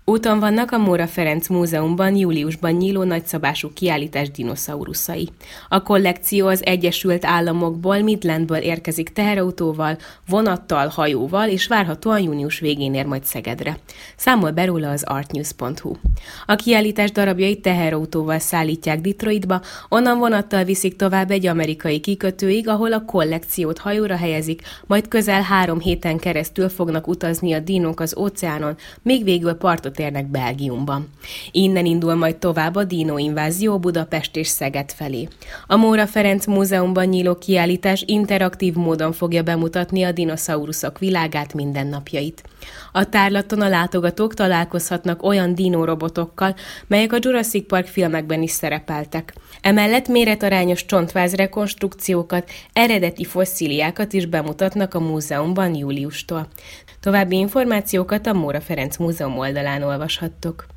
Úton vannak a Móra Ferenc Múzeumban júliusban nyíló nagyszabású kiállítás dinoszauruszai. A kollekció az Egyesült Államokból, Midlandből érkezik teherautóval, vonattal, hajóval, és várhatóan június végén ér majd Szegedre. Számol be róla az artnews.hu. A kiállítás darabjait teherautóval szállítják Detroitba, onnan vonattal viszik tovább egy amerikai kikötőig, ahol a kollekciót hajóra helyezik, majd közel 3 héten keresztül fognak utazni a dinók az óceánon, még végül partot érnek Belgiumban. Innen indul majd tovább a dinóinvázió Budapest és Szeged felé. A Móra Ferenc Múzeumban nyíló kiállítás interaktív módon fogja bemutatni a dinoszauruszok világát, mindennapjait. A tárlaton a látogatók találkozhatnak olyan dinórobotokkal, melyek a Jurassic Park filmekben is szerepeltek. Emellett méretarányos csontváz rekonstrukciókat, eredeti fosszíliákat is bemutatnak a múzeumban júliustól. További információkat a Móra Ferenc Múzeum oldalán olvashattok.